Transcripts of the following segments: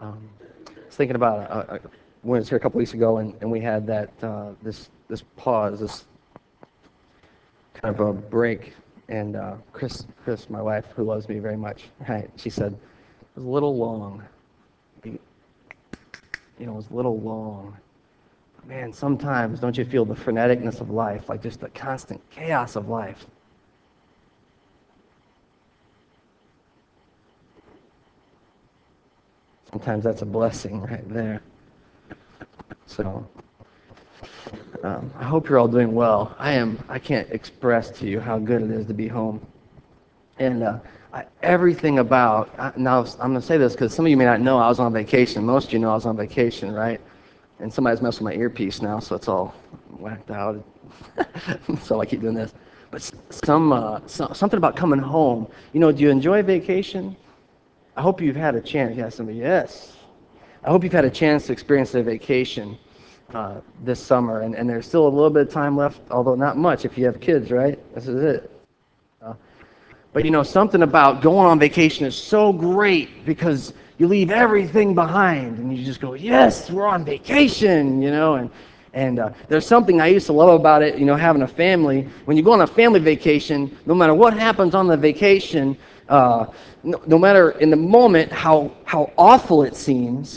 I was thinking about when I was here a couple weeks ago, and we had that this pause, this kind of a break, and Chris, my wife, who loves me very much, right? She said it was a little long. You know, it was a little long. Man, sometimes don't you feel the freneticness of life, like just the constant chaos of life? Sometimes that's a blessing right there. So I hope you're all doing well. I am. I can't express to you how good it is to be home. And everything about now I'm going to say this because some of you may not know I was on vacation. Most of you know I was on vacation, right? And somebody's messed with my earpiece now, so it's all whacked out. So I keep doing this. But something about coming home. You know, do you enjoy vacation? I hope you've had a chance. Yeah, somebody. Yes. I hope you've had a chance to experience a vacation this summer, and there's still a little bit of time left, although not much if you have kids, right? This is it. Uh, But you know, something about going on vacation is so great because you leave everything behind and you just go, yes, we're on vacation, you know, and there's something I used to love about it, you know, having a family. When you go on a family vacation, no matter what happens on the vacation, no matter in the moment how awful it seems,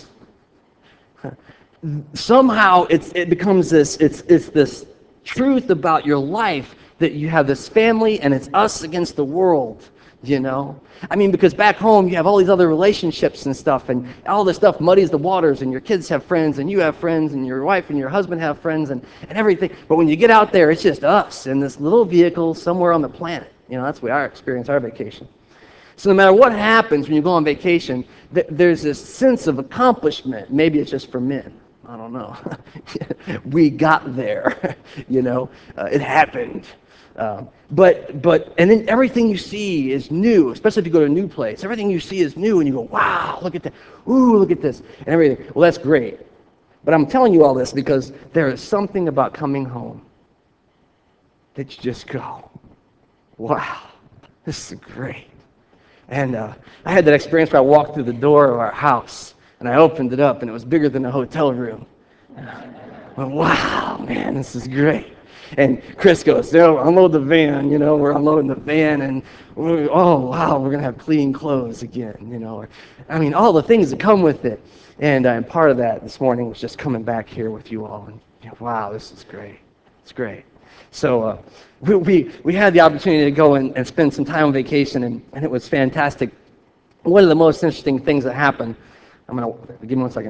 somehow it becomes it's this truth about your life that you have this family and it's us against the world, you know. I mean, because back home you have all these other relationships and stuff, and all this stuff muddies the waters, and your kids have friends and you have friends and your wife and your husband have friends and everything. But when you get out there, it's just us in this little vehicle somewhere on the planet. You know, that's the way I experience our vacation. So no matter what happens when you go on vacation, there's this sense of accomplishment. Maybe it's just for men. I don't know. We got there, you know. It happened. And then everything you see is new, especially if you go to a new place. Everything you see is new, and you go, wow, look at that. Ooh, look at this, and everything. Well, that's great. But I'm telling you all this because there is something about coming home that you just go, wow, this is great. And I had that experience where I walked through the door of our house, and I opened it up, and it was bigger than a hotel room. I went, wow, man, this is great. And Chris goes, no, unload the van, you know, we're unloading the van, and oh, wow, we're going to have clean clothes again, you know. I mean, all the things that come with it. And part of that this morning was just coming back here with you all, and you know, wow, this is great. It's great. So we had the opportunity to go and spend some time on vacation, and it was fantastic. One of the most interesting things that happened, I'm going to give me 1 second.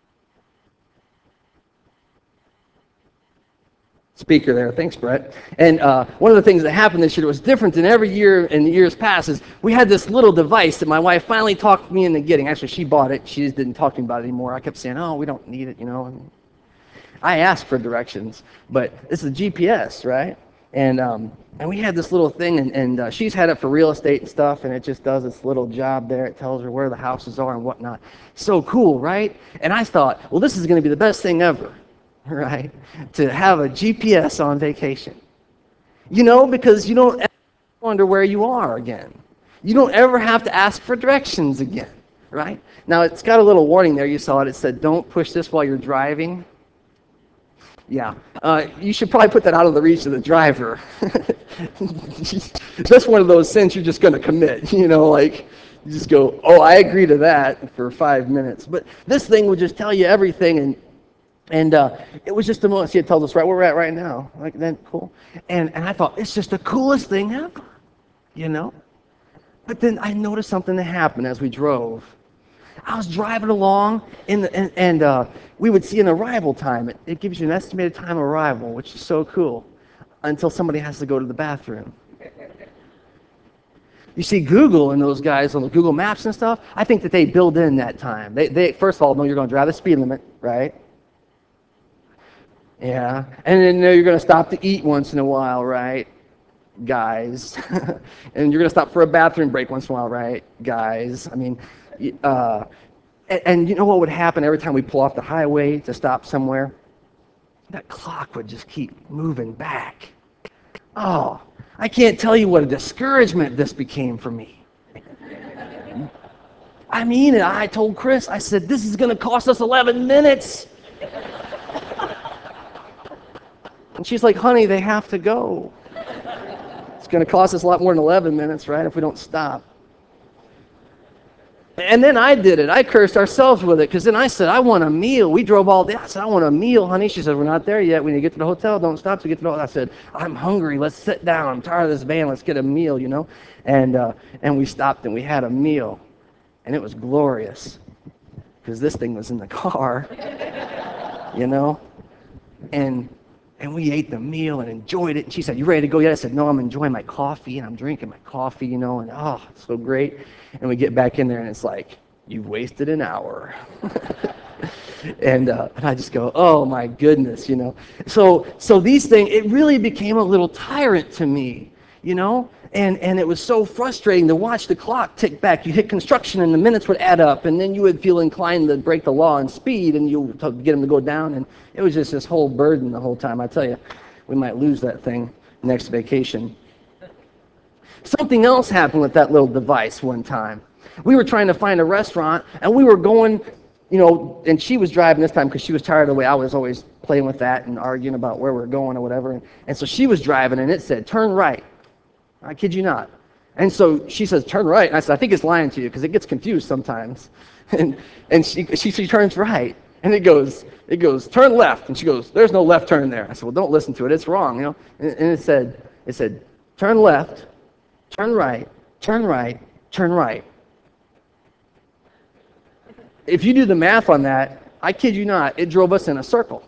Speaker there. Thanks, Brett. And one of the things that happened this year that was different than every year in the years past is we had this little device that my wife finally talked me into getting. Actually, she bought it. She just didn't talk to me about it anymore. I kept saying, oh, we don't need it, you know. And I asked for directions, but it's a GPS, right? And we had this little thing, and she's had it for real estate and stuff, and it just does its little job there. It tells her where the houses are and whatnot. So cool, right? And I thought, well, this is going to be the best thing ever, right? To have a GPS on vacation. You know, because you don't ever wonder where you are again. You don't ever have to ask for directions again, right? Now, it's got a little warning there. You saw it. It said, don't push this while you're driving. Yeah, you should probably put that out of the reach of the driver. That's one of those sins you're just going to commit, you know, like you just go, oh, I agree to that for 5 minutes. But this thing would just tell you everything, and it was just the most. See, it tells us right where we're at right now. Like that, cool. And I thought it's just the coolest thing ever, you know. But then I noticed something that happened as we drove. I was driving along, and we would see an arrival time. It gives you an estimated time of arrival, which is so cool, until somebody has to go to the bathroom. You see Google and those guys on the Google Maps and stuff, I think that they build in that time. They first of all know you're going to drive the speed limit, right? Yeah. And then know you're going to stop to eat once in a while, right? Guys. And you're going to stop for a bathroom break once in a while, right? Guys. I mean, uh, and you know what would happen every time we pull off the highway to stop somewhere? That clock would just keep moving back. Oh, I can't tell you what a discouragement this became for me. I mean it. I told Chris, I said, this is going to cost us 11 minutes. And she's like, honey, they have to go. It's going to cost us a lot more than 11 minutes, right, if we don't stop. And then I did it. I cursed ourselves with it, because then I said, I want a meal. We drove all day. I said, I want a meal, honey. She said, we're not there yet. We need to get to the hotel. Don't stop till we get to the hotel. I said, I'm hungry. Let's sit down. I'm tired of this van. Let's get a meal, you know. And we stopped and we had a meal. And it was glorious, because this thing was in the car, you know. And we ate the meal and enjoyed it. And she said, you ready to go yet? I said, no, I'm enjoying my coffee, and I'm drinking my coffee, you know, and oh, it's so great. And we get back in there, and it's like, you've wasted an hour. And I just go, oh my goodness, you know. So these things, it really became a little tyrant to me, you know. And it was so frustrating to watch the clock tick back. You hit construction and the minutes would add up, and then you would feel inclined to break the law and speed, and you would get them to go down. And it was just this whole burden the whole time. I tell you, we might lose that thing next vacation. Something else happened with that little device one time. We were trying to find a restaurant, and we were going, you know, and she was driving this time because she was tired of the way I was always playing with that and arguing about where we're going or whatever. And so she was driving, and it said, turn right. I kid you not. And so she says, turn right. And I said, I think it's lying to you, because it gets confused sometimes. And she turns right. And it goes, turn left. And she goes, there's no left turn there. I said, well, don't listen to it. It's wrong, you know. And it said, turn left, turn right, turn right, turn right. If you do the math on that, I kid you not, it drove us in a circle.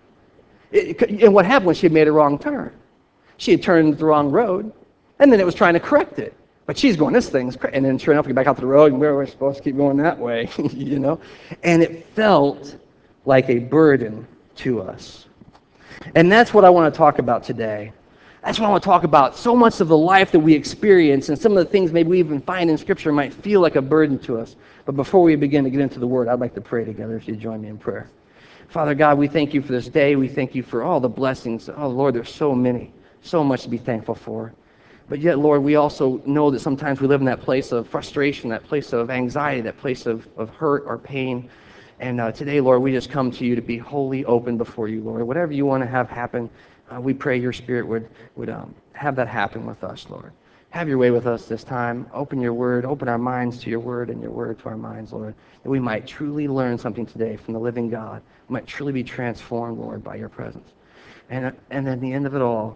And what happened was she had made a wrong turn. She had turned the wrong road. And then it was trying to correct it. But she's going, this thing's crazy. And then sure enough, we get back out to the road, and we're supposed to keep going that way, you know? And it felt like a burden to us. And that's what I want to talk about today. That's what I want to talk about. So much of the life that we experience and some of the things maybe we even find in Scripture might feel like a burden to us. But before we begin to get into the Word, I'd like to pray together if you join me in prayer. Father God, we thank you for this day. We thank you for all the blessings. Oh, Lord, there's so many, so much to be thankful for. But yet, Lord, we also know that sometimes we live in that place of frustration, that place of anxiety, that place of hurt or pain. And today, Lord, we just come to you to be wholly open before you, Lord. Whatever you want to have happen, we pray your Spirit would have that happen with us, Lord. Have your way with us this time. Open your word. Open our minds to your word and your word to our minds, Lord, that we might truly learn something today from the living God. We might truly be transformed, Lord, by your presence. And at the end of it all,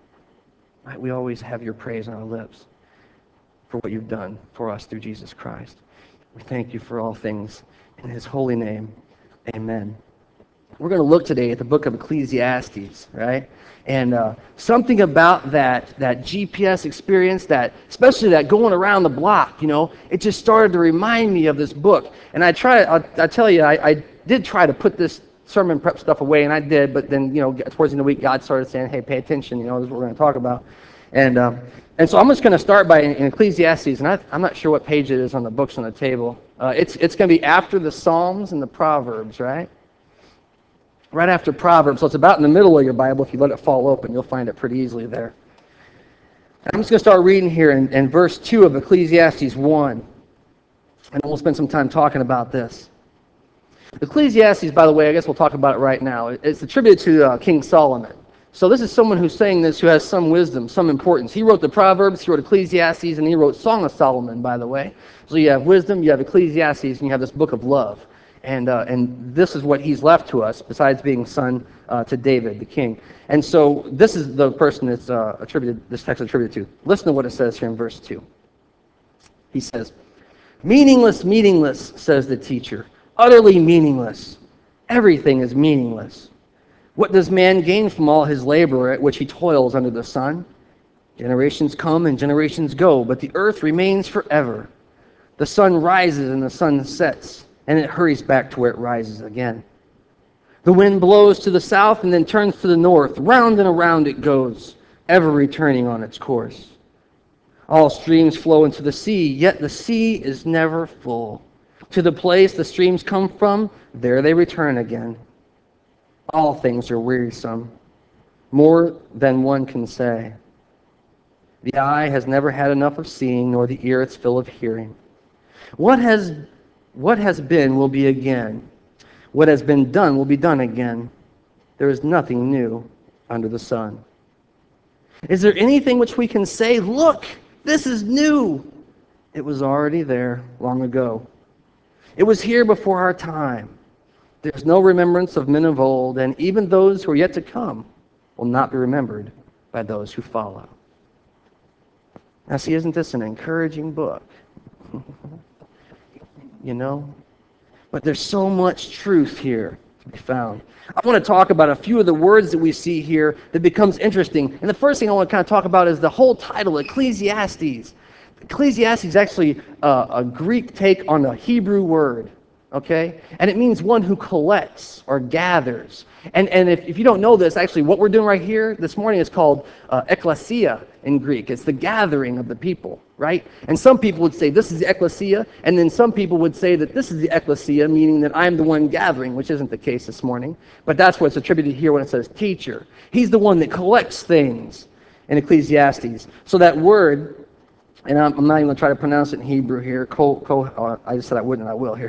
we always have your praise on our lips for what you've done for us through Jesus Christ. We thank you for all things. In his holy name, amen. We're going to look today at the book of Ecclesiastes, right? And something about that GPS experience, especially that going around the block, you know, it just started to remind me of this book. And I tell you, I did try to put this sermon prep stuff away, and I did, but then, you know, towards the end of the week, God started saying, hey, pay attention, you know, this is what we're going to talk about. And so I'm just going to start by in Ecclesiastes, and I'm not sure what page it is on the books on the table. It's going to be after the Psalms and the Proverbs, right? Right after Proverbs, so it's about in the middle of your Bible. If you let it fall open, you'll find it pretty easily there. I'm just going to start reading here in verse 2 of Ecclesiastes 1, and we'll spend some time talking about this. Ecclesiastes, by the way, I guess we'll talk about it right now. It's attributed to King Solomon. So this is someone who's saying this who has some wisdom, some importance. He wrote the Proverbs, he wrote Ecclesiastes, and he wrote Song of Solomon, by the way. So you have wisdom, you have Ecclesiastes, and you have this book of love. And this is what he's left to us, besides being son to David, the king. And so this is the person that's this text is attributed to. Listen to what it says here in verse 2. He says, meaningless, meaningless, says the teacher. Utterly meaningless. Everything is meaningless. What does man gain from all his labor at which he toils under the sun? Generations come and generations go, but the earth remains forever. The sun rises and the sun sets, and it hurries back to where it rises again. The wind blows to the south and then turns to the north. Round and around it goes, ever returning on its course. All streams flow into the sea, yet the sea is never full. To the place the streams come from, there they return again. All things are wearisome, more than one can say. The eye has never had enough of seeing, nor the ear its fill of hearing. What has What has been will be again. What has been done will be done again. There is nothing new under the sun. Is there anything which we can say, look, this is new? It was already there long ago. It was here before our time. There's no remembrance of men of old, and even those who are yet to come will not be remembered by those who follow. Now, see, isn't this an encouraging book? You know? But there's so much truth here to be found. I want to talk about a few of the words that we see here that becomes interesting. And the first thing I want to kind of talk about is the whole title, Ecclesiastes. Ecclesiastes is actually a Greek take on a Hebrew word, okay? And it means one who collects or gathers. And if you don't know this, actually what we're doing right here this morning is called ecclesia in Greek. It's the gathering of the people, right? And some people would say this is the ecclesia, and then some people would say that this is the ecclesia, meaning that I'm the one gathering, which isn't the case this morning. But that's what's attributed here when it says teacher. He's the one that collects things in Ecclesiastes. So that word, and I'm not even going to try to pronounce it in Hebrew here. I just said I wouldn't, I will here.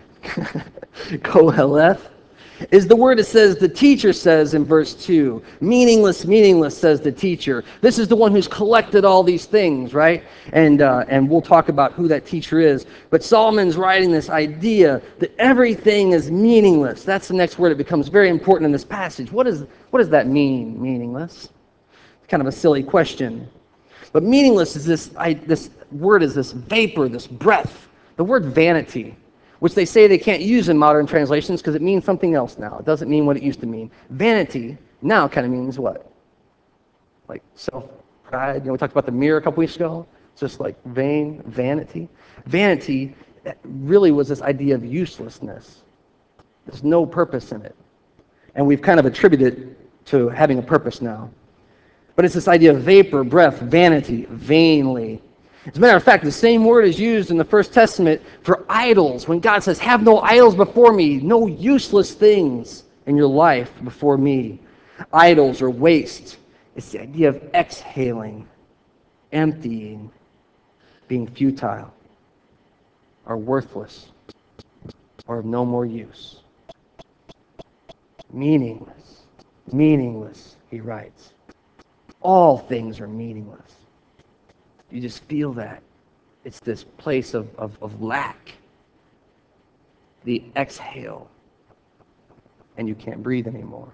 Koheleth is the word that says, the teacher says in verse 2. Meaningless, meaningless, says the teacher. This is the one who's collected all these things, right? And we'll talk about who that teacher is. But Solomon's writing this idea that everything is meaningless. That's the next word that becomes very important in this passage. What does that mean, meaningless? It's kind of a silly question. But meaningless is this word is this vapor, this breath. The word vanity, which they say they can't use in modern translations because it means something else now. It doesn't mean what it used to mean. Vanity now kind of means what? Like self-pride. You know, we talked about the mirror a couple weeks ago. It's just like vanity. Vanity really was this idea of uselessness. There's no purpose in it. And we've kind of attributed it to having a purpose now. But it's this idea of vapor, breath, vanity, vainly. As a matter of fact, the same word is used in the First Testament for idols. When God says, have no idols before me, no useless things in your life before me. Idols or waste. It's the idea of exhaling, emptying, being futile, or worthless, or of no more use. Meaningless, meaningless, he writes. All things are meaningless. You just feel that. It's this place of lack. The exhale. And you can't breathe anymore.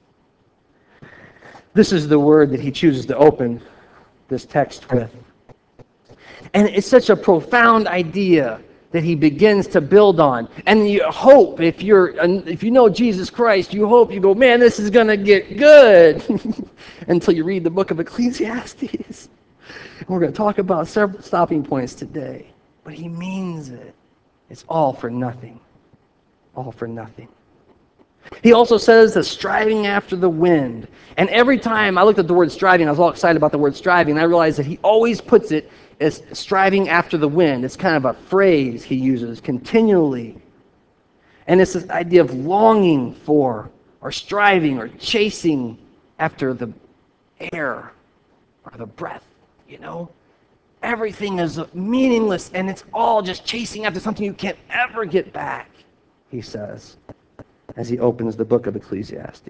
This is the word that he chooses to open this text with. And it's such a profound idea that he begins to build on. And you hope, if you know Jesus Christ, you hope, you go, man, this is going to get good. Until you read the book of Ecclesiastes. We're going to talk about several stopping points today. But he means it. It's all for nothing. All for nothing. He also says the striving after the wind. And every time I looked at the word striving, I was all excited about the word striving. And I realized that he always puts it as striving after the wind. It's kind of a phrase he uses continually. And it's this idea of longing for, or striving, or chasing after the air, or the breath, you know? Everything is meaningless, and it's all just chasing after something you can't ever get back, he says, as he opens the book of Ecclesiastes.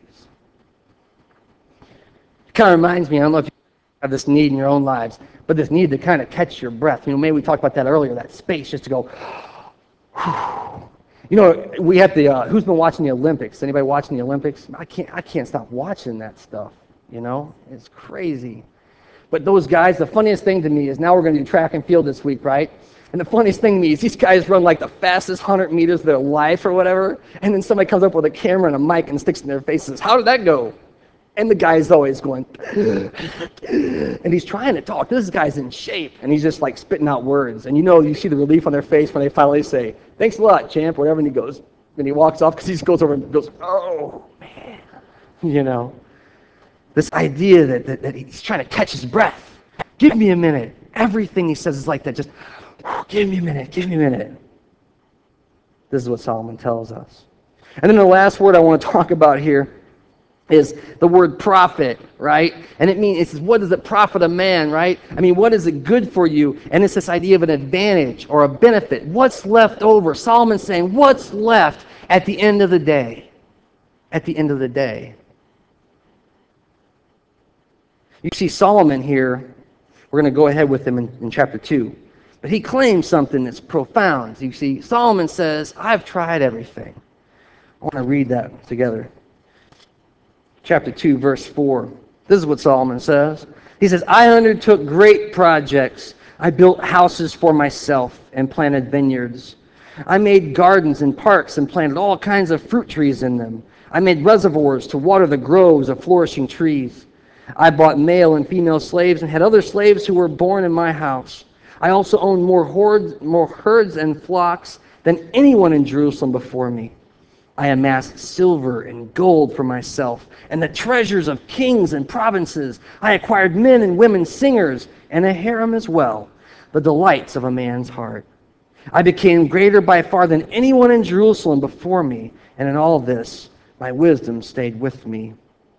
It kind of reminds me, I don't know if you have this need in your own lives, but this need to kind of catch your breath. You know, maybe we talked about that earlier, that space just to go, you know, we have the, who's been watching the Olympics? Anybody watching the Olympics? I can't stop watching that stuff, you know? It's crazy. But those guys, the funniest thing to me is now we're going to do track and field this week, right? And the funniest thing to me is these guys run like the fastest 100 meters of their life or whatever, and then somebody comes up with a camera and a mic and sticks in their faces. How did that go? And the guy's always going, and he's trying to talk. This guy's in shape, and he's just like spitting out words. And you know, you see the relief on their face when they finally say, thanks a lot, champ, whatever, and he goes, and he walks off because he just goes over and goes, oh, man, you know. This idea that he's trying to catch his breath. Give me a minute. Everything he says is like that. Just, give me a minute. Give me a minute. This is what Solomon tells us. And then the last word I want to talk about here is the word profit, right? And it says, what does it profit a man, right? I mean, what is it good for you? And it's this idea of an advantage or a benefit. What's left over? Solomon's saying, what's left at the end of the day? At the end of the day. You see Solomon here, we're going to go ahead with him in chapter 2. But he claims something that's profound. You see, Solomon says, I've tried everything. I want to read that together. Chapter 2, verse 4. This is what Solomon says. He says, I undertook great projects. I built houses for myself and planted vineyards. I made gardens and parks and planted all kinds of fruit trees in them. I made reservoirs to water the groves of flourishing trees. I bought male and female slaves and had other slaves who were born in my house. I also owned more herds and flocks than anyone in Jerusalem before me. I amassed silver and gold for myself and the treasures of kings and provinces. I acquired men and women singers and a harem as well, the delights of a man's heart. I became greater by far than anyone in Jerusalem before me, and in all this, my wisdom stayed with me.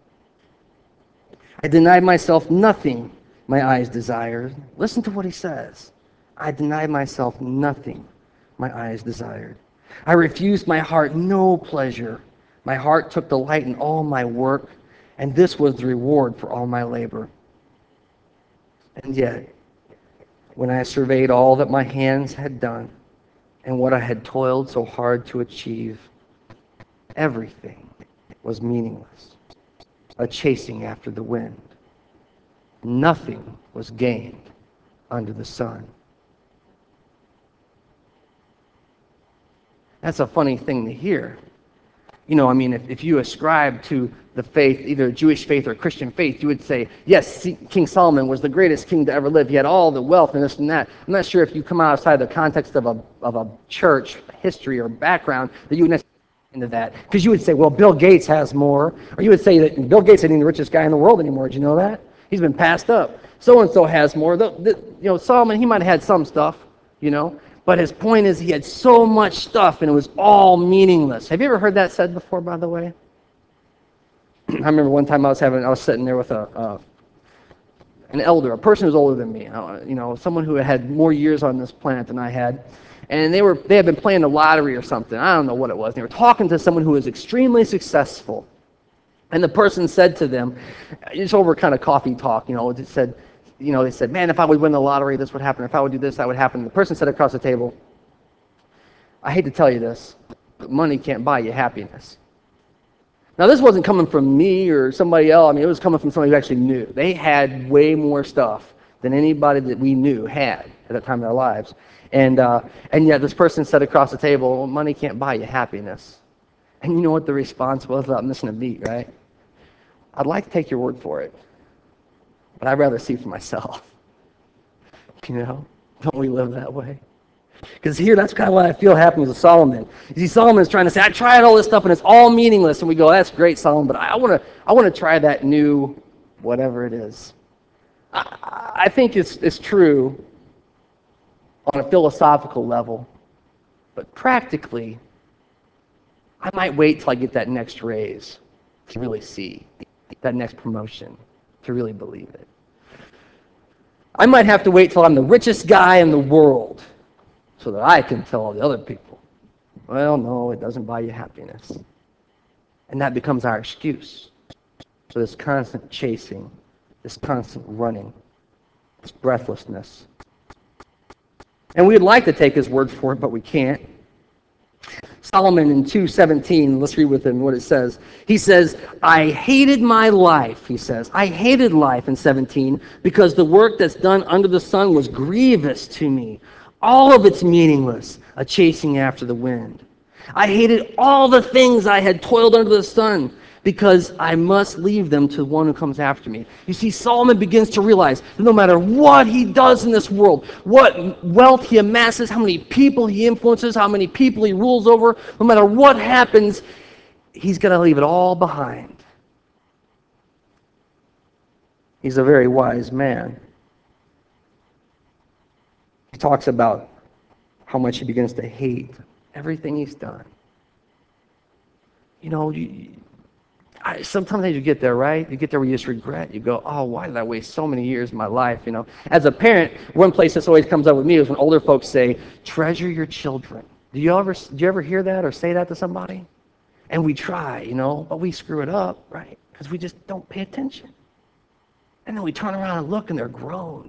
I denied myself nothing my eyes desired. Listen to what he says. I denied myself nothing my eyes desired. I refused my heart no pleasure. My heart took delight in all my work, and this was the reward for all my labor. And yet, when I surveyed all that my hands had done and what I had toiled so hard to achieve, everything was meaningless, a chasing after the wind. Nothing was gained under the sun. That's a funny thing to hear. You know, I mean, if you ascribe to the faith, either Jewish faith or Christian faith, you would say, yes, King Solomon was the greatest king to ever live. He had all the wealth and this and that. I'm not sure if you come outside the context of a church history or background that you would necessarily into that. Because you would say, well, Bill Gates has more. Or you would say that Bill Gates isn't the richest guy in the world anymore. Did you know that? He's been passed up. So-and-so has more. Solomon, he might have had some stuff, But his point is he had so much stuff and it was all meaningless. Have you ever heard that said before, by the way? I remember one time I was sitting there with an elder, a person who's older than me, someone who had more years on this planet than I had. And they had been playing the lottery or something. I don't know what it was. They were talking to someone who was extremely successful. And the person said to them, it's over kind of coffee talk, it said, they said, man, if I would win the lottery, this would happen. If I would do this, that would happen. The person said across the table, I hate to tell you this, but money can't buy you happiness. Now, this wasn't coming from me or somebody else. I mean, it was coming from somebody who actually knew. They had way more stuff than anybody that we knew had at that time in their lives. And yet this person said across the table, well, money can't buy you happiness. And you know what the response was without missing a beat, right? I'd like to take your word for it, but I'd rather see for myself. Don't we live that way? Because here, that's kind of what I feel happens with Solomon. You see, Solomon is trying to say, I tried all this stuff and it's all meaningless. And we go, that's great, Solomon, but I want to try that new whatever it is. I think it's true on a philosophical level, but practically, I might wait till I get that next raise to really see that next promotion, to really believe it. I might have to wait till I'm the richest guy in the world so that I can tell all the other people, well, no, it doesn't buy you happiness. And that becomes our excuse for this constant chasing, this constant running, this breathlessness. And we'd like to take his word for it, but we can't. Solomon in 2:17, let's read with him what it says. He says, I hated my life, he says. I hated life in 17 because the work that's done under the sun was grievous to me. All of it's meaningless, a chasing after the wind. I hated all the things I had toiled under the sun because I must leave them to one who comes after me. You see, Solomon begins to realize that no matter what he does in this world, what wealth he amasses, how many people he influences, how many people he rules over, no matter what happens, he's going to leave it all behind. He's a very wise man. He talks about how much he begins to hate everything he's done. Sometimes you get there, right? You get there where you just regret. You go, oh, why did I waste so many years of my life? As a parent, one place this always comes up with me is when older folks say, treasure your children. Do you ever hear that or say that to somebody? And we try, but we screw it up, right? Because we just don't pay attention. And then we turn around and look, and they're grown.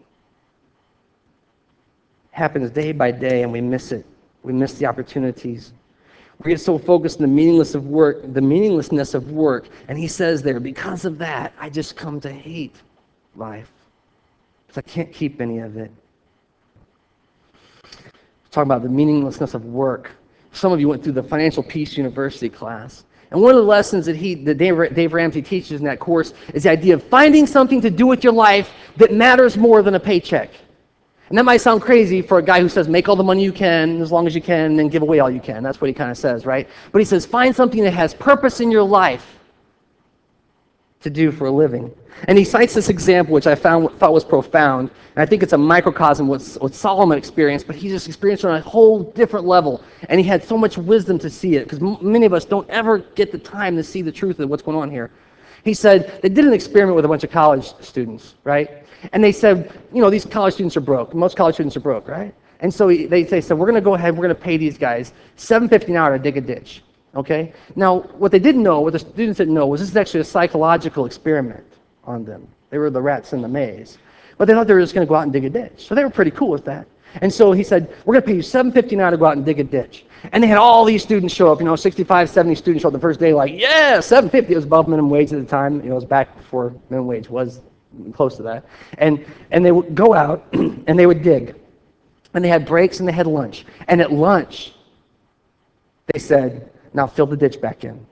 Happens day by day, and we miss it. We miss the opportunities. We get so focused on the meaninglessness of work, and he says there, because of that, I just come to hate life, because I can't keep any of it. Talking about the meaninglessness of work. Some of you went through the Financial Peace University class, and one of the lessons that Dave Ramsey teaches in that course is the idea of finding something to do with your life that matters more than a paycheck. And that might sound crazy for a guy who says, make all the money you can as long as you can, and then give away all you can. That's what he kind of says, right? But he says, find something that has purpose in your life to do for a living. And he cites this example, which I thought was profound. And I think it's a microcosm of what Solomon experienced, but he just experienced it on a whole different level. And he had so much wisdom to see it, because many of us don't ever get the time to see the truth of what's going on here. He said they did an experiment with a bunch of college students, right? And they said, these college students are broke. Most college students are broke, right? And so they said, we're going to go ahead, we're going to pay these guys $7.50 an hour to dig a ditch, okay? Now, what the students didn't know was this is actually a psychological experiment on them. They were the rats in the maze. But they thought they were just going to go out and dig a ditch. So they were pretty cool with that. And so he said, we're going to pay you $7.50 an hour to go out and dig a ditch. And they had all these students show up, 65, 70 students show up the first day, like, yeah, $7.50. It was above minimum wage at the time. It was back before minimum wage was close to that. And they would go out and they would dig. And they had breaks and they had lunch. And at lunch, they said, now fill the ditch back in.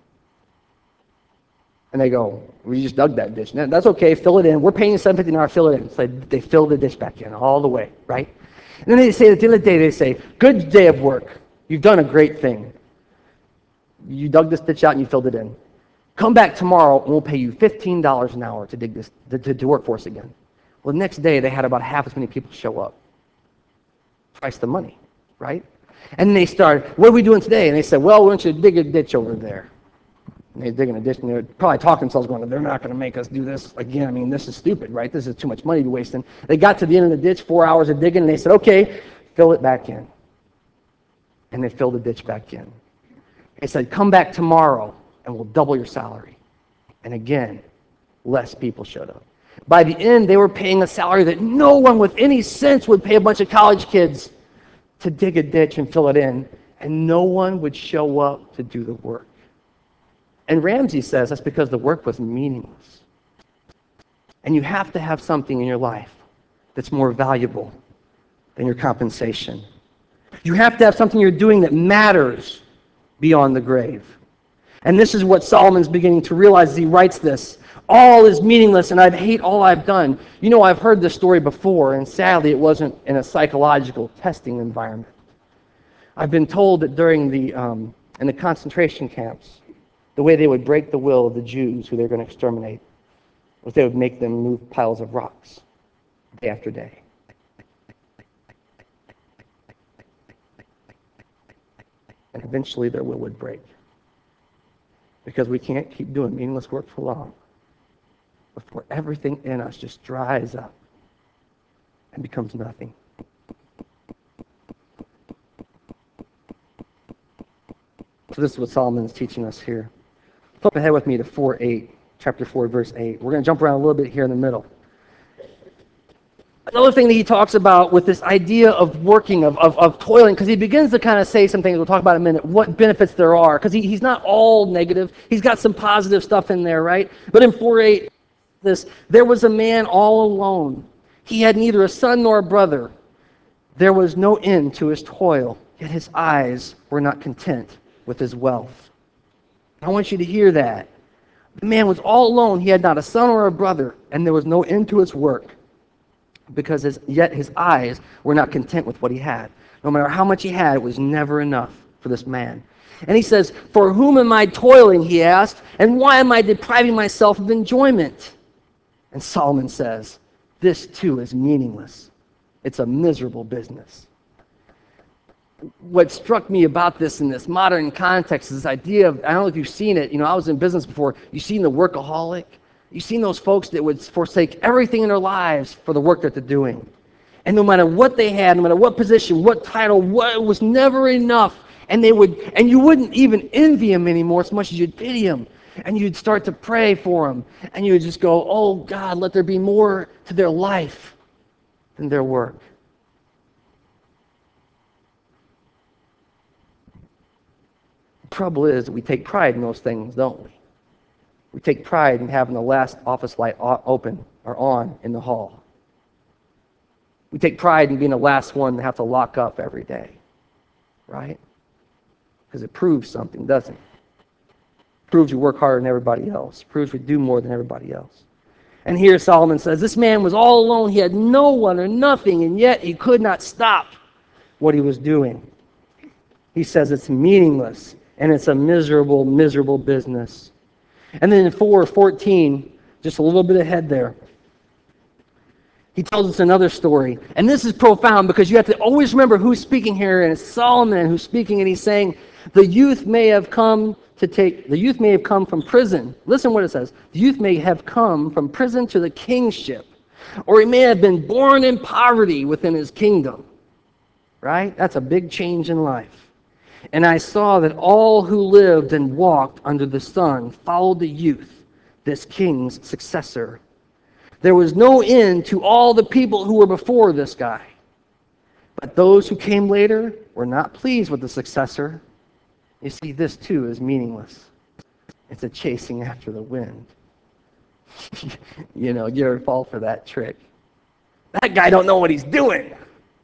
And they go, we just dug that ditch. No, that's okay, fill it in. We're paying you $7.50 an hour, fill it in. So they fill the ditch back in all the way, right? And then they say, at the end of the day, they say, good day of work. You've done a great thing. You dug this ditch out and you filled it in. Come back tomorrow and we'll pay you $15 an hour to dig this, to work for us again. Well, the next day they had about half as many people show up. Twice the money, right? And they started, what are we doing today? And they said, well, we want you to dig a ditch over there. And they're digging a ditch, and they're probably talking to themselves going, they're not going to make us do this again. I mean, this is stupid, right? This is too much money to be wasting. They got to the end of the ditch, 4 hours of digging, and they said, okay, fill it back in. And they filled the ditch back in. They said, come back tomorrow, and we'll double your salary. And again, less people showed up. By the end, they were paying a salary that no one with any sense would pay a bunch of college kids to dig a ditch and fill it in, and no one would show up to do the work. And Ramsey says that's because the work was meaningless. And you have to have something in your life that's more valuable than your compensation. You have to have something you're doing that matters beyond the grave. And this is what Solomon's beginning to realize as he writes this. All is meaningless, and I'd hate all I've done. I've heard this story before, and sadly it wasn't in a psychological testing environment. I've been told that during in the concentration camps, the way they would break the will of the Jews who they were going to exterminate was they would make them move piles of rocks day after day. And eventually their will would break. Because we can't keep doing meaningless work for long before everything in us just dries up and becomes nothing. So this is what Solomon is teaching us here. Flip ahead with me to 4:8, chapter 4, verse 8. We're going to jump around a little bit here in the middle. Another thing that he talks about with this idea of working, of toiling, because he begins to kind of say some things, we'll talk about in a minute, what benefits there are, because he's not all negative. He's got some positive stuff in there, right? But in 4:8, there was a man all alone. He had neither a son nor a brother. There was no end to his toil, yet his eyes were not content with his wealth. I want you to hear that. The man was all alone. He had not a son or a brother, and there was no end to his work, because yet his eyes were not content with what he had. No matter how much he had, it was never enough for this man. And he says, for whom am I toiling, he asked, and why am I depriving myself of enjoyment? And Solomon says, this too is meaningless. It's a miserable business. what struck me about this in this modern context is this idea of, I don't know if you've seen it, I was in business before, you've seen the workaholic, you've seen those folks that would forsake everything in their lives for the work that they're doing. And no matter what they had, no matter what position, what title, what, it was never enough. And you wouldn't even envy them anymore so much as you'd pity them. And you'd start to pray for them. And you would just go, oh God, let there be more to their life than their work. The trouble is that we take pride in those things, don't we? We take pride in having the last office light open or on in the hall. We take pride in being the last one to have to lock up every day, right? Because it proves something, doesn't it? It proves you work harder than everybody else. It proves you do more than everybody else. And here Solomon says, this man was all alone. He had no one or nothing, and yet he could not stop what he was doing. He says it's meaningless, and it's a miserable, miserable business. And then in 4:14, just a little bit ahead there, he tells us another story. And this is profound because you have to always remember who's speaking here, and it's Solomon who's speaking, and he's saying, the youth may have come from prison. Listen what it says. The youth may have come from prison to the kingship, or he may have been born in poverty within his kingdom. Right? That's a big change in life. And I saw that all who lived and walked under the sun followed the youth, this king's successor. There was no end to all the people who were before this guy. But those who came later were not pleased with the successor. You see, this too is meaningless. It's a chasing after the wind. You ever fall for that trick? That guy don't know what he's doing.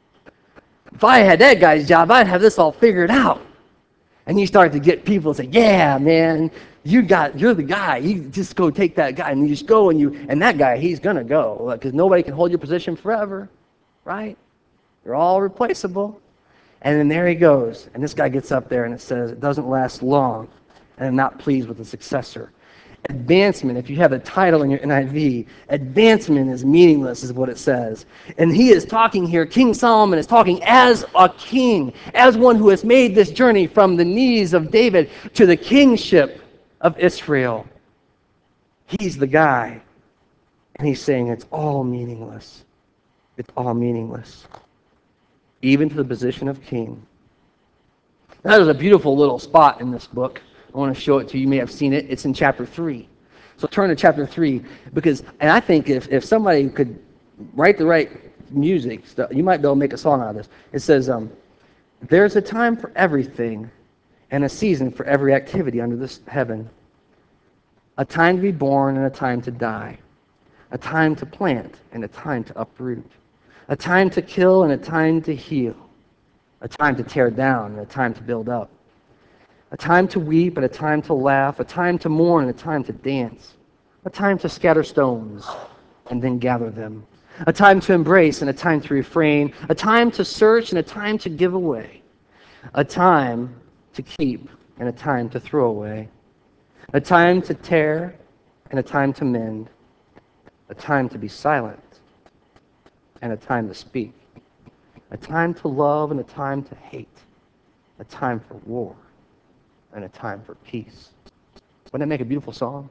If I had that guy's job, I'd have this all figured out. And you start to get people to say, yeah, man, you're the guy. You just go take that guy. And you just go, and that guy, he's going to go. Because nobody can hold your position forever, right? You're all replaceable. And then there he goes. And this guy gets up there, and it says, it doesn't last long. And I'm not pleased with the successor. Advancement, if you have a title in your NIV, advancement is meaningless, is what it says. And he is talking here, King Solomon is talking as a king, as one who has made this journey from the knees of David to the kingship of Israel. He's the guy. And he's saying it's all meaningless. It's all meaningless. Even to the position of king. That is a beautiful little spot in this book. I want to show it to you. You may have seen it. It's in chapter 3. So turn to chapter 3 and I think if somebody could write the right music, you might be able to make a song out of this. It says, there's a time for everything and a season for every activity under this heaven. A time to be born and a time to die. A time to plant and a time to uproot. A time to kill and a time to heal. A time to tear down and a time to build up. A time to weep and a time to laugh, a time to mourn and a time to dance, a time to scatter stones and then gather them, a time to embrace and a time to refrain, a time to search and a time to give away, a time to keep and a time to throw away, a time to tear and a time to mend, a time to be silent and a time to speak, a time to love and a time to hate, a time for war and a time for peace. Wouldn't that make a beautiful song?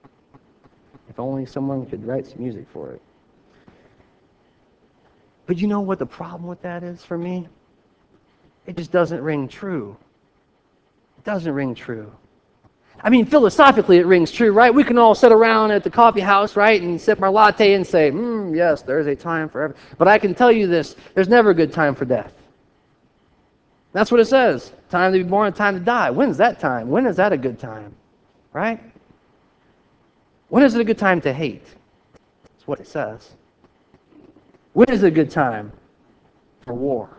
If only someone could write some music for it. But you know what the problem with that is for me? It just doesn't ring true. It doesn't ring true. I mean, philosophically it rings true, right? We can all sit around at the coffee house, right, and sip our latte and say, yes, there's a time for everything. But I can tell you this, there's never a good time for death. That's what it says. Time to be born, time to die. When's that time? When is that a good time? Right? When is it a good time to hate? That's what it says. When is it a good time for war?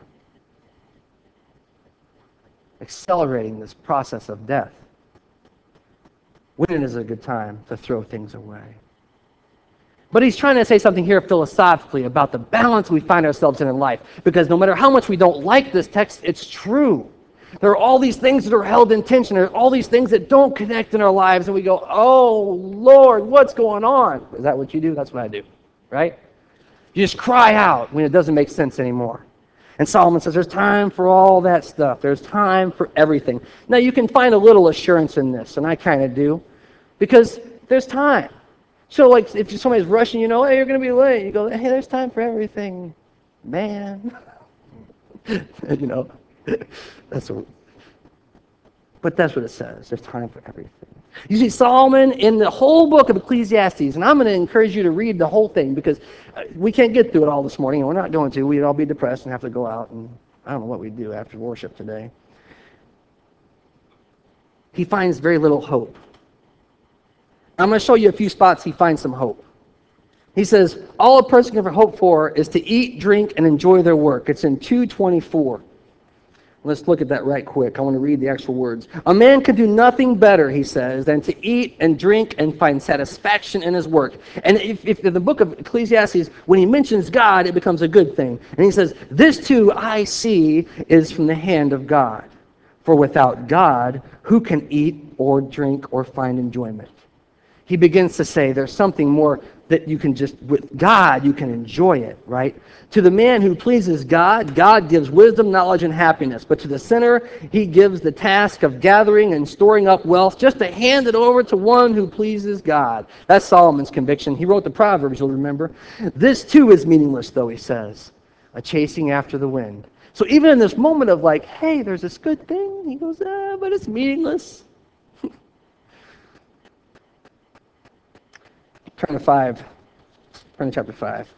Accelerating this process of death. When is it a good time to throw things away? But he's trying to say something here philosophically about the balance we find ourselves in life. Because no matter how much we don't like this text, it's true. There are all these things that are held in tension. There are all these things that don't connect in our lives. And we go, oh, Lord, what's going on? Is that what you do? That's what I do, right? You just cry out when it doesn't make sense anymore. And Solomon says there's time for all that stuff. There's time for everything. Now, you can find a little assurance in this, and I kind of do, because there's time. So, like, if somebody's rushing, hey, you're going to be late, you go, hey, there's time for everything, man. That's what. But that's what it says. There's time for everything. You see, Solomon in the whole book of Ecclesiastes, and I'm going to encourage you to read the whole thing because we can't get through it all this morning, and we're not going to. We'd all be depressed and have to go out, and I don't know what we'd do after worship today. He finds very little hope. I'm going to show you a few spots he finds some hope. He says, all a person can hope for is to eat, drink, and enjoy their work. It's in 2:24. Let's look at that right quick. I want to read the actual words. A man can do nothing better, he says, than to eat and drink and find satisfaction in his work. And if in the book of Ecclesiastes, when he mentions God, it becomes a good thing. And he says, this too I see is from the hand of God. For without God, who can eat or drink or find enjoyment? He begins to say there's something more that you can just, with God, you can enjoy it, right? To the man who pleases God, God gives wisdom, knowledge, and happiness. But to the sinner, he gives the task of gathering and storing up wealth just to hand it over to one who pleases God. That's Solomon's conviction. He wrote the Proverbs, you'll remember. This too is meaningless, though, he says, a chasing after the wind. So even in this moment of like, hey, there's this good thing, he goes, but it's meaningless. Turn to chapter 5.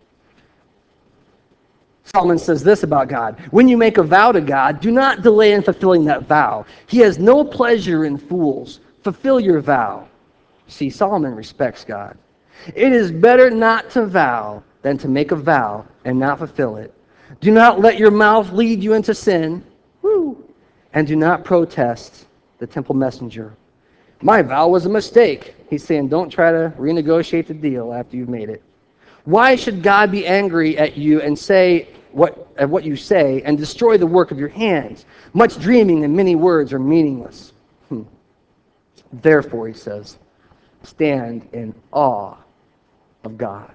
Solomon says this about God. When you make a vow to God, do not delay in fulfilling that vow. He has no pleasure in fools. Fulfill your vow. See, Solomon respects God. It is better not to vow than to make a vow and not fulfill it. Do not let your mouth lead you into sin. Woo. And do not protest the temple messenger. My vow was a mistake. He's saying, don't try to renegotiate the deal after you've made it. Why should God be angry at you and say what you say and destroy the work of your hands? Much dreaming and many words are meaningless. Therefore, he says, stand in awe of God.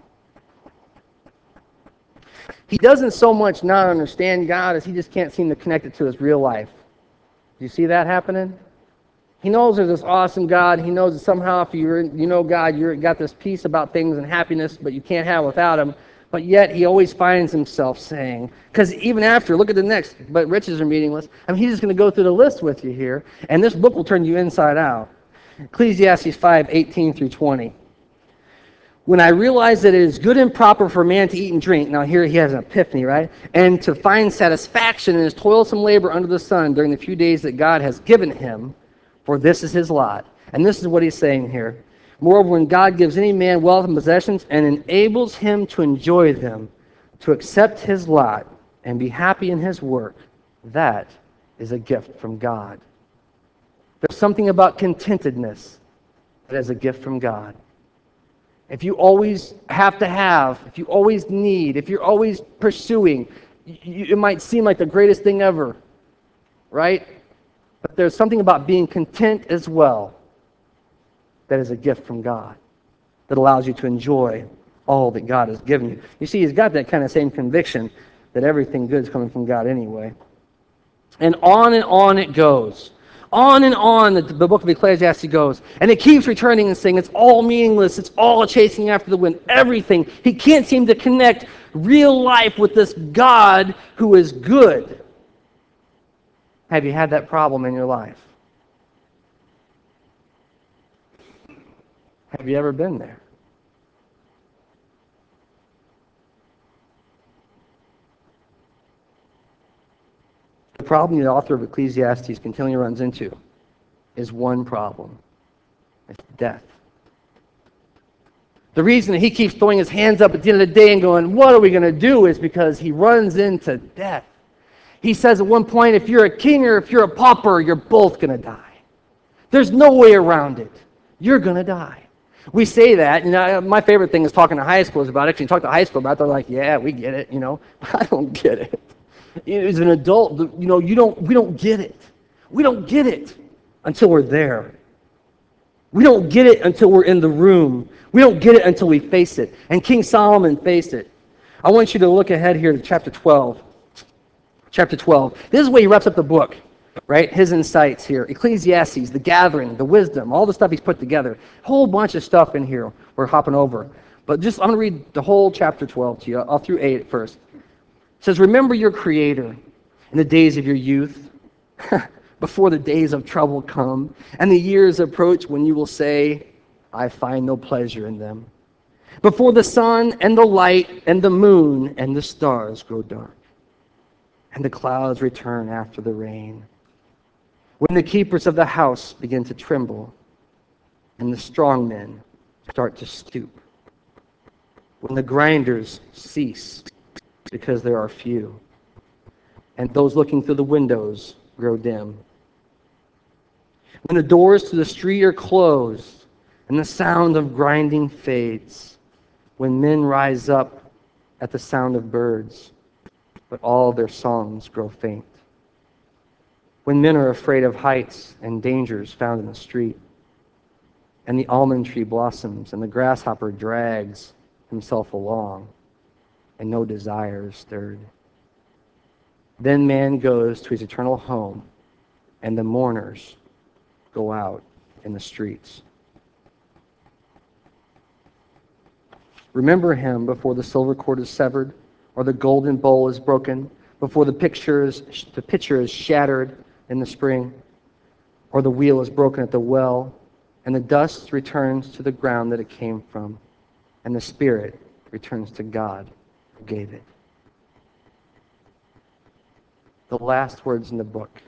He doesn't so much not understand God as he just can't seem to connect it to his real life. Do you see that happening? He knows there's this awesome God. He knows that somehow if you know God, you've got this peace about things and happiness, but you can't have without him. But yet he always finds himself saying, because even after, look at the next, but riches are meaningless. I mean, he's just going to go through the list with you here, and this book will turn you inside out. Ecclesiastes 5:18-20. When I realize that it is good and proper for a man to eat and drink, now here he has an epiphany, right? And to find satisfaction in his toilsome labor under the sun during the few days that God has given him, for this is his lot. And this is what he's saying here. Moreover, when God gives any man wealth and possessions and enables him to enjoy them, to accept his lot and be happy in his work, that is a gift from God. There's something about contentedness that is a gift from God. If you always have to have, if you always need, if you're always pursuing, it might seem like the greatest thing ever, right? But there's something about being content as well that is a gift from God that allows you to enjoy all that God has given you. You see, he's got that kind of same conviction that everything good is coming from God anyway. And on it goes. On and on the book of Ecclesiastes goes. And it keeps returning and saying it's all meaningless. It's all chasing after the wind. Everything. He can't seem to connect real life with this God who is good. Have you had that problem in your life? Have you ever been there? The problem the author of Ecclesiastes continually runs into is one problem. It's death. The reason that he keeps throwing his hands up at the end of the day and going, what are we going to do, is because he runs into death. He says at one point, if you're a king or if you're a pauper, you're both going to die. There's no way around it. You're going to die. We say that, and my favorite thing is talking to high schoolers about it. Actually, talk to high school about it, they're like, yeah, we get it, I don't get it. As an adult, we don't get it. We don't get it until we're there. We don't get it until we're in the room. We don't get it until we face it. And King Solomon faced it. I want you to look ahead here to chapter 12. Chapter 12. This is where he wraps up the book, right? His insights here. Ecclesiastes, the gathering, the wisdom, all the stuff he's put together. Whole bunch of stuff in here we're hopping over. But just, I'm going to read the whole chapter 12 to you. I'll through 8 at first. It says, remember your Creator in the days of your youth, before the days of trouble come, and the years approach when you will say, I find no pleasure in them. Before the sun and the light and the moon and the stars grow dark, and the clouds return after the rain. When the keepers of the house begin to tremble, and the strong men start to stoop. When the grinders cease, because there are few, and those looking through the windows grow dim. When the doors to the street are closed, and the sound of grinding fades. When men rise up at the sound of birds, but all their songs grow faint. When men are afraid of heights and dangers found in the street, and the almond tree blossoms, and the grasshopper drags himself along, and no desire is stirred. Then man goes to his eternal home, and the mourners go out in the streets. Remember him before the silver cord is severed, or the golden bowl is broken, before the pitcher is shattered in the spring, or the wheel is broken at the well, and the dust returns to the ground that it came from, and the spirit returns to God who gave it. The last words in the book.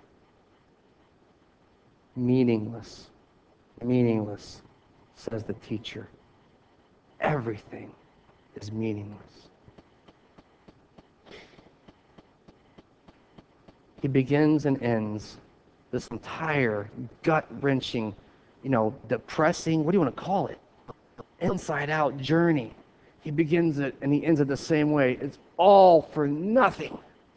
Meaningless, meaningless, says the teacher. Everything is meaningless. He begins and ends this entire gut-wrenching, depressing, what do you want to call it? Inside-out journey. He begins it and he ends it the same way. It's all for nothing.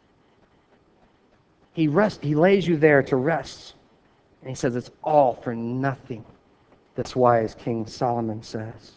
He lays you there to rest. And he says it's all for nothing. That's why, as King Solomon says,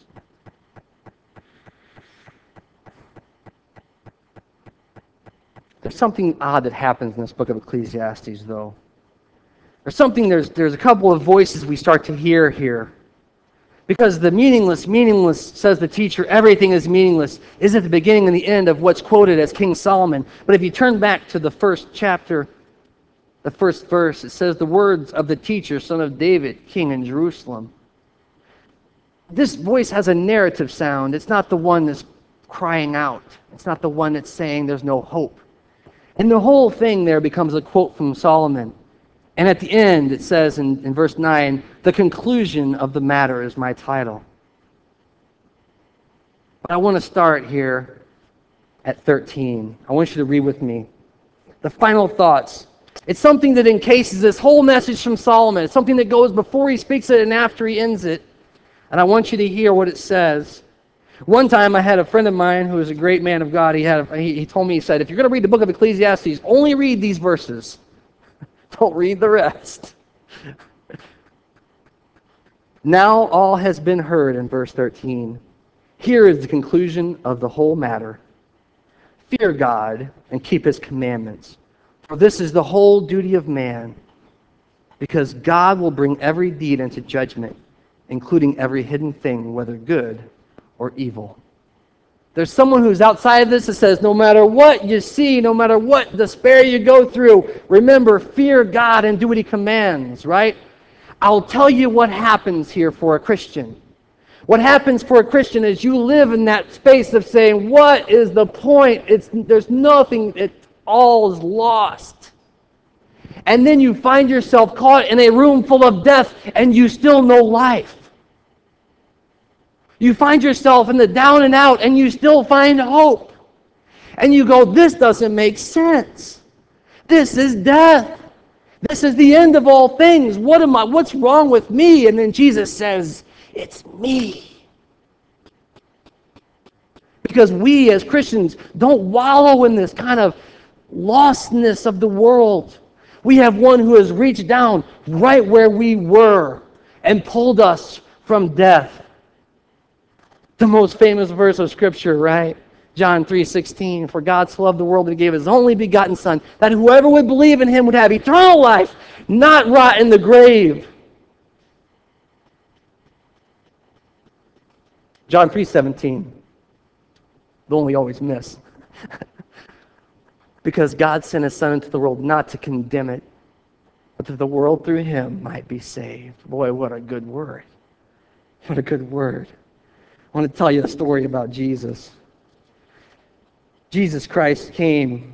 there's something odd that happens in this book of Ecclesiastes, though. There's a couple of voices we start to hear here. Because the meaningless, says the teacher, everything is meaningless, is at the beginning and the end of what's quoted as King Solomon. But if you turn back to the first chapter, the first verse, it says the words of the teacher, son of David, king in Jerusalem. This voice has a narrative sound. It's not the one that's crying out. It's not the one that's saying there's no hope. And the whole thing there becomes a quote from Solomon. And at the end, it says in verse 9, the conclusion of the matter is my title. But I want to start here at 13. I want you to read with me. The final thoughts. It's something that encases this whole message from Solomon. It's something that goes before he speaks it and after he ends it. And I want you to hear what it says. One time I had a friend of mine who is a great man of God. He told me, he said, if you're going to read the book of Ecclesiastes, only read these verses. Don't read the rest. Now all has been heard in verse 13. Here is the conclusion of the whole matter. Fear God and keep his commandments, for this is the whole duty of man, because God will bring every deed into judgment, including every hidden thing, whether good or evil. There's someone who's outside of this that says, no matter what you see, no matter what despair you go through, remember, fear God and do what he commands, right? I'll tell you what happens here for a Christian. What happens for a Christian is you live in that space of saying, what is the point? There's nothing, all is lost. And then you find yourself caught in a room full of death and you still know life. You find yourself in the down and out, and you still find hope. And you go, this doesn't make sense. This is death. This is the end of all things. What's wrong with me? And then Jesus says, it's me. Because we as Christians don't wallow in this kind of lostness of the world. We have one who has reached down right where we were and pulled us from death. The most famous verse of Scripture, right? John 3:16, for God so loved the world that he gave his only begotten Son, that whoever would believe in him would have eternal life, not rot in the grave. John 3:17, the one we always miss. Because God sent his Son into the world not to condemn it, but that the world through him might be saved. Boy, what a good word. What a good word. I want to tell you a story about Jesus. Jesus Christ came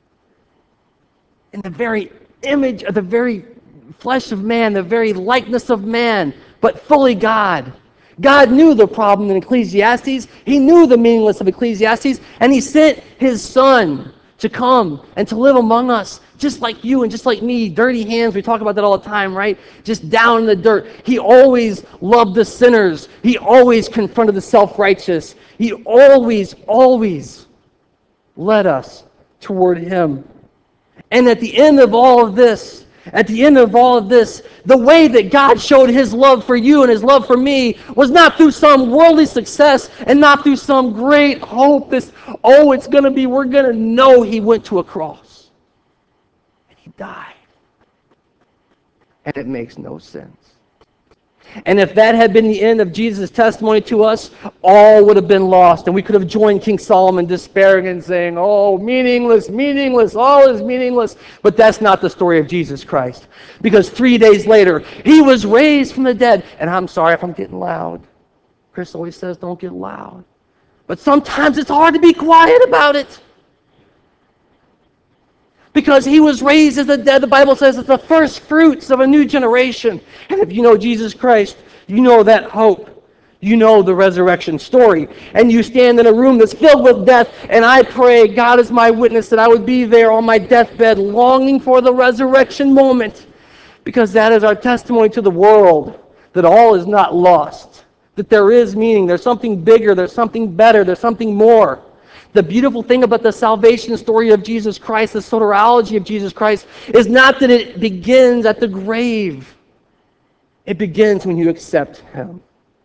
in the very image of the very flesh of man, the very likeness of man, but fully God. God knew the problem in Ecclesiastes. He knew the meaninglessness of Ecclesiastes, and he sent his Son to come and to live among us, just like you and just like me. Dirty hands, we talk about that all the time, right? Just down in the dirt. He always loved the sinners. He always confronted the self-righteous. He always led us toward him. And at the end of all of this, the way that God showed his love for you and his love for me was not through some worldly success and not through some great hope. We're going to know he went to a cross. And he died. And it makes no sense. And if that had been the end of Jesus' testimony to us, all would have been lost. And we could have joined King Solomon despairing and saying, oh, meaningless, all is meaningless. But that's not the story of Jesus Christ. Because 3 days later, he was raised from the dead. And I'm sorry if I'm getting loud. Chris always says, don't get loud. But sometimes it's hard to be quiet about it. Because he was raised as the dead, the Bible says it's the first fruits of a new generation. And if you know Jesus Christ, you know that hope. You know the resurrection story. And you stand in a room that's filled with death, and I pray, God is my witness, that I would be there on my deathbed longing for the resurrection moment. Because that is our testimony to the world, that all is not lost. That there is meaning, there's something bigger, there's something better, there's something more. The beautiful thing about the salvation story of Jesus Christ, the soteriology of Jesus Christ, is not that it begins at the grave. It begins when you accept him.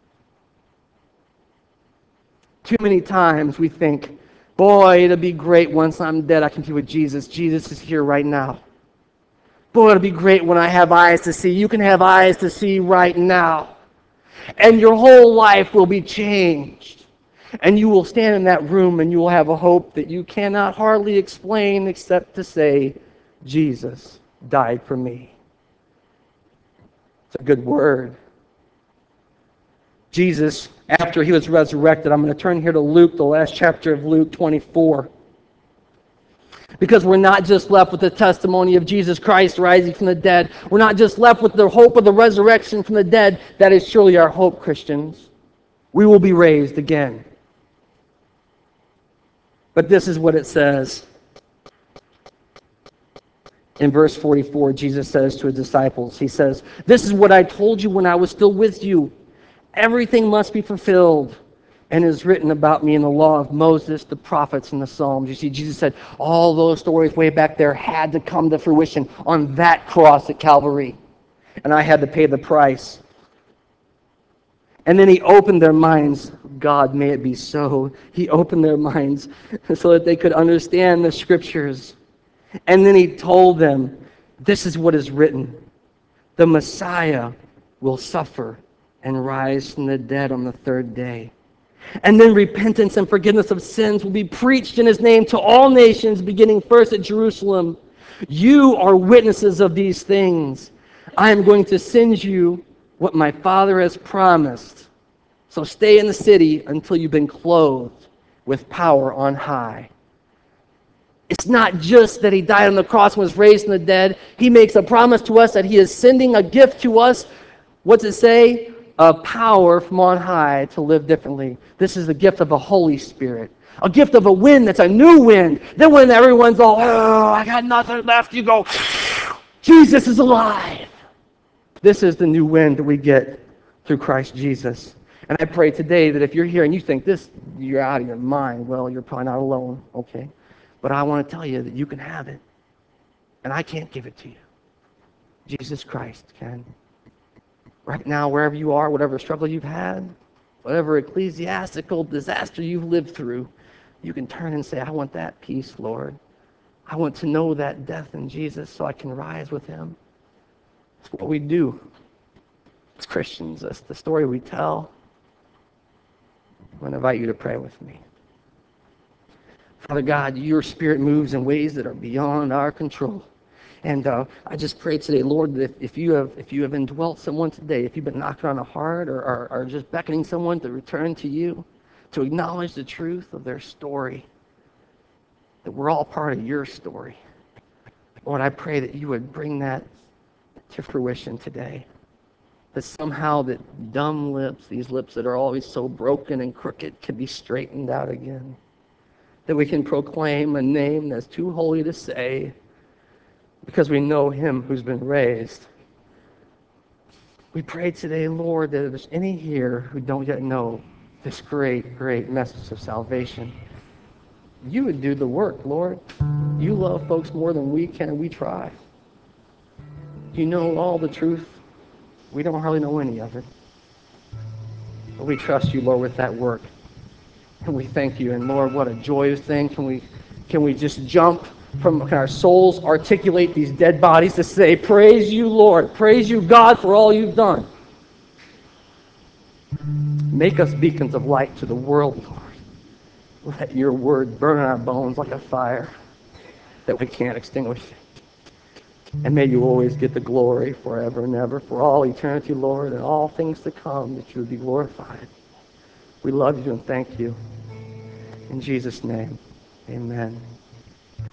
Too many times we think, boy, it'll be great once I'm dead, I can be with Jesus. Jesus is here right now. Boy, it'll be great when I have eyes to see. You can have eyes to see right now. And your whole life will be changed. And you will stand in that room and you will have a hope that you cannot hardly explain except to say, Jesus died for me. It's a good word. Jesus, after he was resurrected, I'm going to turn here to Luke, the last chapter of Luke 24. Because we're not just left with the testimony of Jesus Christ rising from the dead. We're not just left with the hope of the resurrection from the dead. That is surely our hope, Christians. We will be raised again. But this is what it says. In verse 44, Jesus says to his disciples, he says, this is what I told you when I was still with you. Everything must be fulfilled and is written about me in the law of Moses, the prophets, and the Psalms. You see, Jesus said all those stories way back there had to come to fruition on that cross at Calvary. And I had to pay the price. And then he opened their minds. God, may it be so. He opened their minds so that they could understand the scriptures. And then he told them, this is what is written. The Messiah will suffer and rise from the dead on the third day. And then repentance and forgiveness of sins will be preached in his name to all nations, beginning first at Jerusalem. You are witnesses of these things. I am going to send you what my Father has promised. So stay in the city until you've been clothed with power on high. It's not just that he died on the cross and was raised from the dead. He makes a promise to us that he is sending a gift to us. What's it say? A power from on high to live differently. This is the gift of a Holy Spirit. A gift of a wind that's a new wind. Then when everyone's all, oh, I got nothing left, you go, Jesus is alive. This is the new wind that we get through Christ Jesus. And I pray today that if you're here and you think you're out of your mind, well, you're probably not alone, okay? But I want to tell you that you can have it. And I can't give it to you. Jesus Christ can. Right now, wherever you are, whatever struggle you've had, whatever ecclesiastical disaster you've lived through, You can turn and say, I want that peace, Lord. I want to know that death in Jesus so I can rise with him. It's what we do as Christians. That's the story we tell. I want to invite you to pray with me. Father God, your Spirit moves in ways that are beyond our control. And I just pray today, Lord, that if you have indwelt someone today, if you've been knocking on a heart or just beckoning someone to return to you, to acknowledge the truth of their story, that we're all part of your story. Lord, I pray that you would bring that to fruition today. That somehow that dumb lips, these lips that are always so broken and crooked, can be straightened out again. That we can proclaim a name that's too holy to say because we know him who's been raised. We pray today, Lord, that if there's any here who don't yet know this great, great message of salvation, you would do the work, Lord. You love folks more than we can. We try. You know all the truth. We don't hardly know any of it. But we trust you, Lord, with that work. And we thank you. And Lord, what a joyous thing. Can we just jump from our souls, articulate these dead bodies to say, praise you, Lord. Praise you, God, for all you've done. Make us beacons of light to the world, Lord. Let your word burn in our bones like a fire that we can't extinguish. And may you always get the glory forever and ever, for all eternity, Lord, and all things to come, that you would be glorified. We love you and thank you. In Jesus' name, amen.